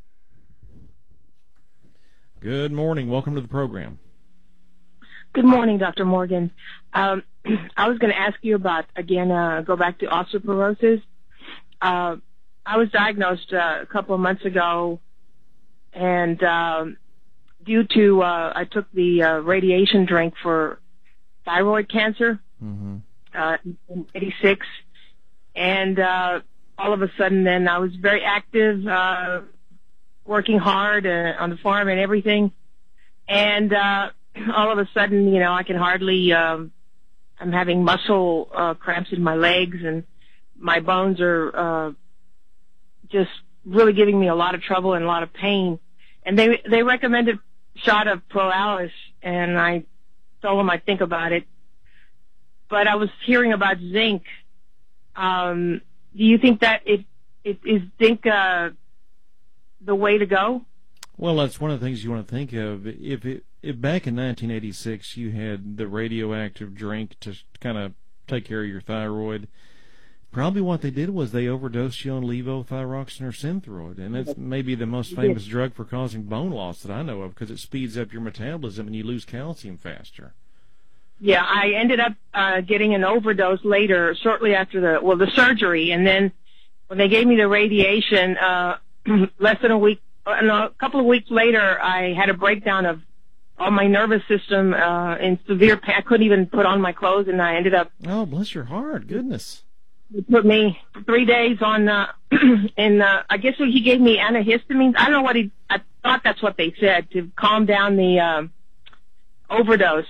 Good morning. Welcome to the program. Good morning, Dr. Morgan. I was going to ask you about, again, go back to osteoporosis. I was diagnosed a couple of months ago, and due to I took the radiation drink for thyroid cancer in '86, and all of a sudden then I was very active, working hard on the farm and everything, and all of a sudden, I can hardly, I'm having muscle cramps in my legs, and my bones are just really giving me a lot of trouble and a lot of pain. And they recommended a shot of Proalis, and I told them I'd think about it. But I was hearing about zinc. Do you think that is zinc the way to go? Well, that's one of the things you want to think of. If back in 1986 you had the radioactive drink to kind of take care of your thyroid, probably what they did was they overdosed you on levothyroxine or Synthroid, and that's maybe the most famous drug for causing bone loss that I know of, because it speeds up your metabolism and you lose calcium faster. Yeah, I ended up getting an overdose later, shortly after the surgery, and then when they gave me the radiation, less than a couple of weeks later, I had a breakdown of all my nervous system in severe pain. I couldn't even put on my clothes, and I ended up... Oh, bless your heart. Goodness. He put me 3 days on, I guess he gave me antihistamines. I don't know what I thought that's what they said, to calm down the overdose.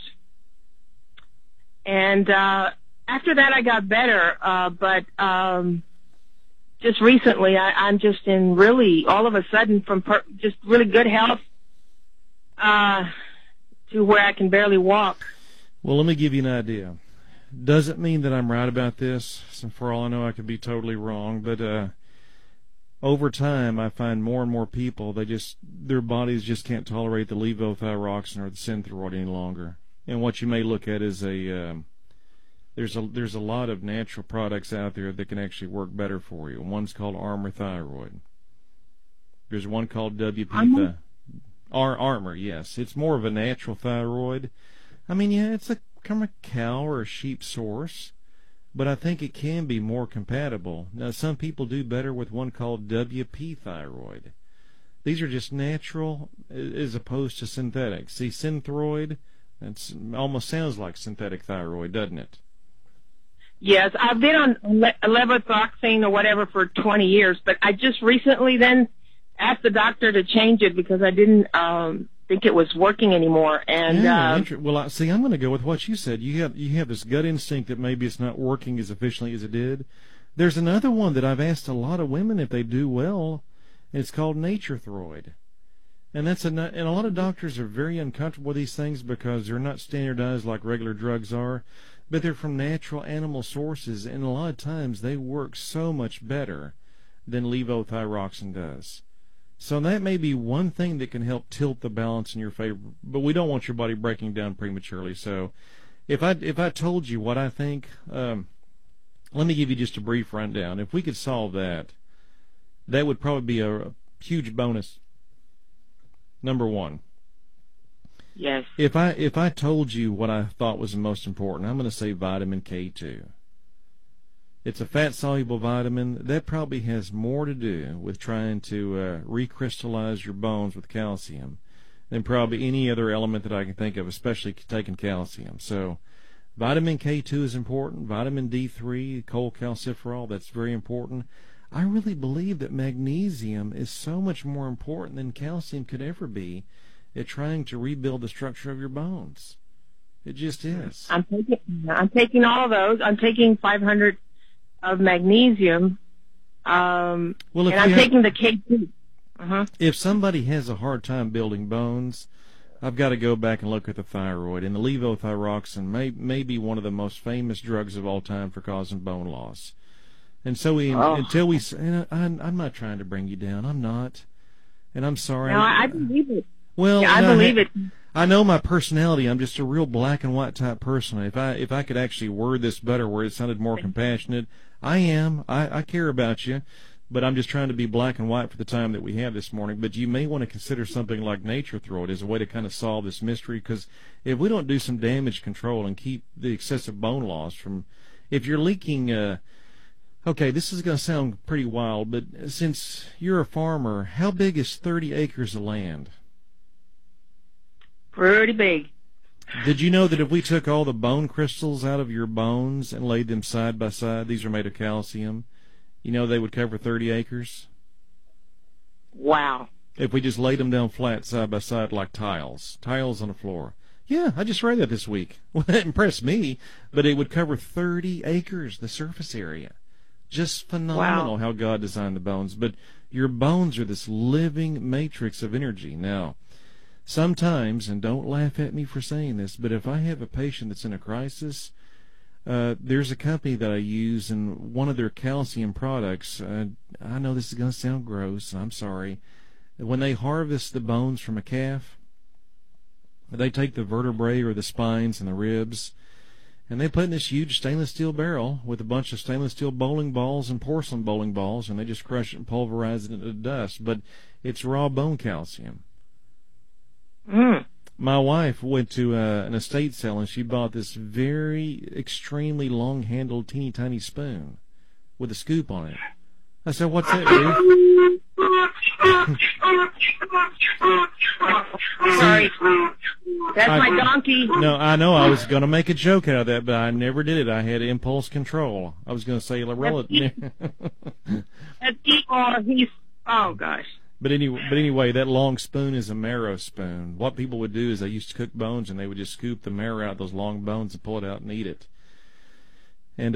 And after that I got better, but just recently I'm just in really, all of a sudden, from just really good health to where I can barely walk. Well, let me give you an idea. Doesn't mean that I'm right about this. So for all I know, I could be totally wrong. But over time, I find more and more people, their bodies just can't tolerate the levothyroxine or the Synthroid any longer. And what you may look at is there's a lot of natural products out there that can actually work better for you. One's called Armor Thyroid. There's one called WP Armor, yes. It's more of a natural thyroid. I mean, yeah, it's from a cow or a sheep source, but I think it can be more compatible. Now, some people do better with one called WP Thyroid. These are just natural as opposed to synthetic. See, Synthroid, that almost sounds like synthetic thyroid, doesn't it? Yes, I've been on levothyroxine or whatever for 20 years, but I just recently then asked the doctor to change it because I didn't think it was working anymore. And well, see, I'm going to go with what you said. You have this gut instinct that maybe it's not working as efficiently as it did. There's another one that I've asked a lot of women if they do well. And it's called NatureThyroid. And and a lot of doctors are very uncomfortable with these things because they're not standardized like regular drugs are, but they're from natural animal sources, and a lot of times they work so much better than levothyroxine does. So that may be one thing that can help tilt the balance in your favor, but we don't want your body breaking down prematurely. So if I told you what I think, let me give you just a brief rundown. If we could solve that, that would probably be a huge bonus. Number one. Yes. If I told you what I thought was the most important, I'm going to say vitamin K2. It's a fat-soluble vitamin. That probably has more to do with trying to recrystallize your bones with calcium than probably any other element that I can think of, especially taking calcium. So vitamin K2 is important. Vitamin D3, cholecalciferol, that's very important. I really believe that magnesium is so much more important than calcium could ever be at trying to rebuild the structure of your bones. It just is. I'm taking all of those. I'm taking 500 of magnesium. And I'm taking the K2. If somebody has a hard time building bones, I've got to go back and look at the thyroid. And the levothyroxine may be one of the most famous drugs of all time for causing bone loss. And so I'm not trying to bring you down. I'm not. And I'm sorry. No, I believe it. Well, I believe it. I know my personality. I'm just a real black and white type person. If I could actually word this better where it sounded more compassionate, I am. I care about you, but I'm just trying to be black and white for the time that we have this morning. But you may want to consider something like Nature Throid as a way to kind of solve this mystery, because if we don't do some damage control and keep the excessive bone loss from, if you're leaking, okay, this is going to sound pretty wild, but since you're a farmer, how big is 30 acres of land? Pretty big. Did you know that if we took all the bone crystals out of your bones and laid them side by side, these are made of calcium, you know they would cover 30 acres? Wow. If we just laid them down flat side by side like tiles on the floor. Yeah, I just read that this week. Well, that impressed me, but it would cover 30 acres, the surface area. Just phenomenal how God designed the bones. But your bones are this living matrix of energy. Now, sometimes, and don't laugh at me for saying this, but if I have a patient that's in a crisis, there's a company that I use, and one of their calcium products, I know this is going to sound gross, I'm sorry. When they harvest the bones from a calf, they take the vertebrae or the spines and the ribs, and they put in this huge stainless steel barrel with a bunch of stainless steel bowling balls and porcelain bowling balls, and they just crush it and pulverize it into dust. But it's raw bone calcium. My wife went to an estate sale, and she bought this very extremely long-handled, teeny tiny spoon with a scoop on it. I said, "What's that, Ruth?" Sorry. That's my donkey. No, I know. I was going to make a joke out of that, but I never did it. I had impulse control. I was going to say, oh, gosh. But anyway, that long spoon is a marrow spoon. What people would do is they used to cook bones, and they would just scoop the marrow out of those long bones and pull it out and eat it. And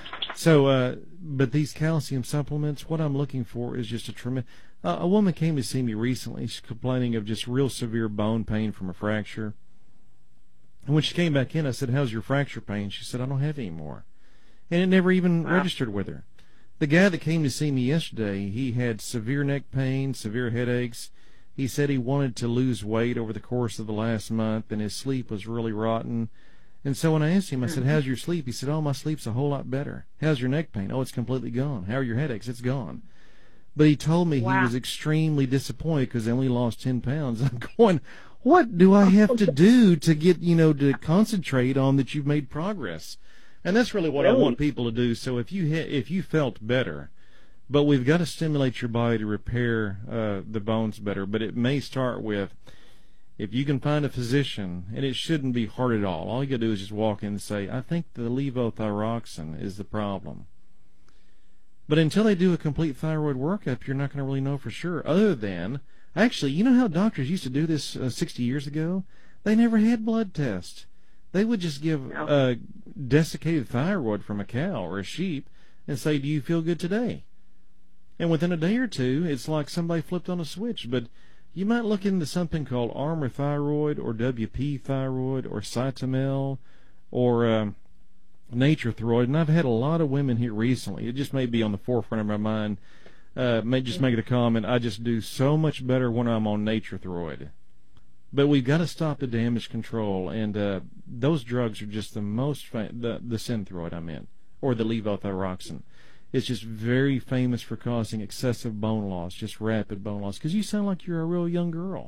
but these calcium supplements, what I'm looking for is just a tremendous. A woman came to see me recently. She's complaining of just real severe bone pain from a fracture. And when she came back in, I said, "How's your fracture pain?" She said, "I don't have any more." And it never even registered with her. The guy that came to see me yesterday, he had severe neck pain, severe headaches. He said he wanted to lose weight over the course of the last month, and his sleep was really rotten. And so when I asked him, I said, "How's your sleep?" He said, "Oh, my sleep's a whole lot better." "How's your neck pain?" "Oh, it's completely gone." "How are your headaches?" "It's gone." But he told me he was extremely disappointed because they only lost 10 pounds. I'm going, what do I have to do to get, to concentrate on that you've made progress? And that's really what I want people to do. So if you felt better, but we've got to stimulate your body to repair the bones better. But it may start with, if you can find a physician, and it shouldn't be hard at all. All you got to do is just walk in and say, "I think the levothyroxine is the problem." But until they do a complete thyroid workup, you're not going to really know for sure. Other than, actually, you know how doctors used to do this 60 years ago? They never had blood tests. They would just give a desiccated thyroid from a cow or a sheep and say, "Do you feel good today?" And within a day or two, it's like somebody flipped on a switch. But you might look into something called Armour Thyroid or WP Thyroid or Cytomel or Nature Throid. And I've had a lot of women here recently. It just may be on the forefront of my mind. May just make it a comment. I just do so much better when I'm on Nature Throid. But we've got to stop the damage control, and those drugs are just the most the Synthroid I meant, or the levothyroxine. It's just very famous for causing excessive bone loss, just rapid bone loss. Because you sound like you're a real young girl.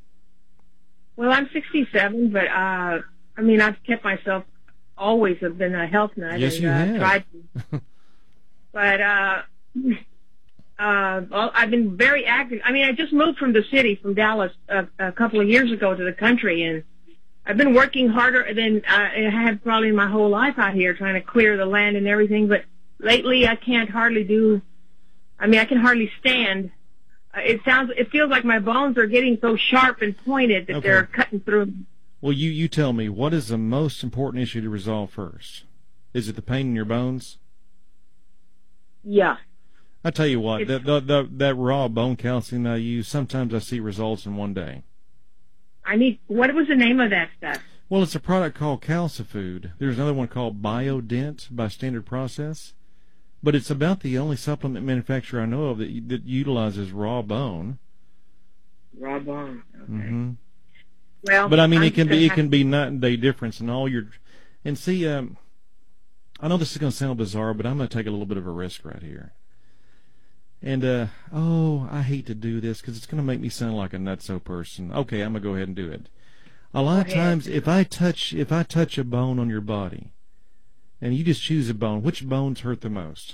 Well, I'm 67, but I've kept myself. Always have been a health nut. Yes, you have. Tried to. But Well, I've been very active. I mean, I just moved from the city, from Dallas, a couple of years ago to the country, and I've been working harder than I had probably my whole life out here, trying to clear the land and everything. But lately, I can hardly stand. It feels like my bones are getting so sharp and pointed that they're cutting through. Well, you tell me, what is the most important issue to resolve first? Is it the pain in your bones? Yeah. I tell you what, that raw bone calcium I use, sometimes I see results in one day. What was the name of that stuff? Well, it's a product called Calcifood. There's another one called BioDent by Standard Process. But it's about the only supplement manufacturer I know of that utilizes raw bone. Raw bone. Okay. Mm-hmm. Well, but I mean, it can be night and day difference in all your. And see, I know this is going to sound bizarre, but I'm going to take a little bit of a risk right here. And I hate to do this because it's going to make me sound like a nutso person. Okay, I'm going to go ahead and do it. A lot of times, if I touch a bone on your body, and you just choose a bone, which bones hurt the most?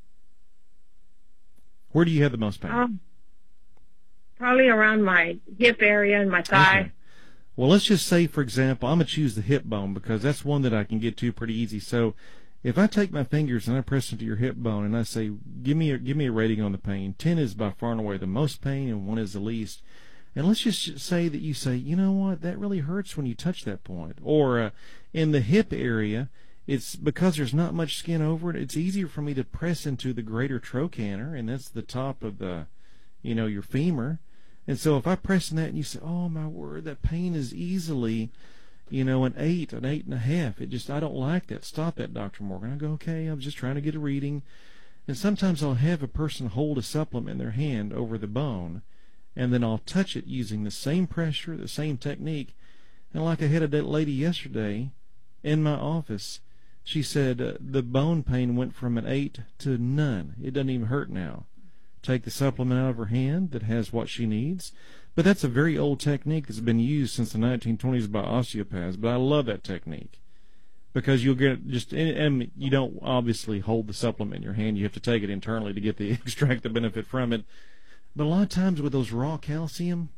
Where do you have the most pain? Probably around my hip area and my thigh. Okay. Well, let's just say, for example, I'm going to choose the hip bone because that's one that I can get to pretty easy. So if I take my fingers and I press into your hip bone and I say, give me a rating on the pain, 10 is by far and away the most pain and 1 is the least. And let's just say that you say, you know what, that really hurts when you touch that point. Or in the hip area, it's because there's not much skin over it, it's easier for me to press into the greater trochanter, and that's the top of the, your femur. And so if I press in that and you say, oh my word, that pain is easily, an 8, an 8.5. I don't like that. Stop that, Dr. Morgan. I go, okay, I'm just trying to get a reading. And sometimes I'll have a person hold a supplement in their hand over the bone, and then I'll touch it using the same pressure, the same technique. And like I had a lady yesterday in my office, she said the bone pain went from an 8 to none. It doesn't even hurt now. Take the supplement out of her hand that has what she needs. But that's a very old technique that's been used since the 1920s by osteopaths. But I love that technique because you'll get and you don't obviously hold the supplement in your hand. You have to take it internally to get extract the benefit from it. But a lot of times with those raw calcium,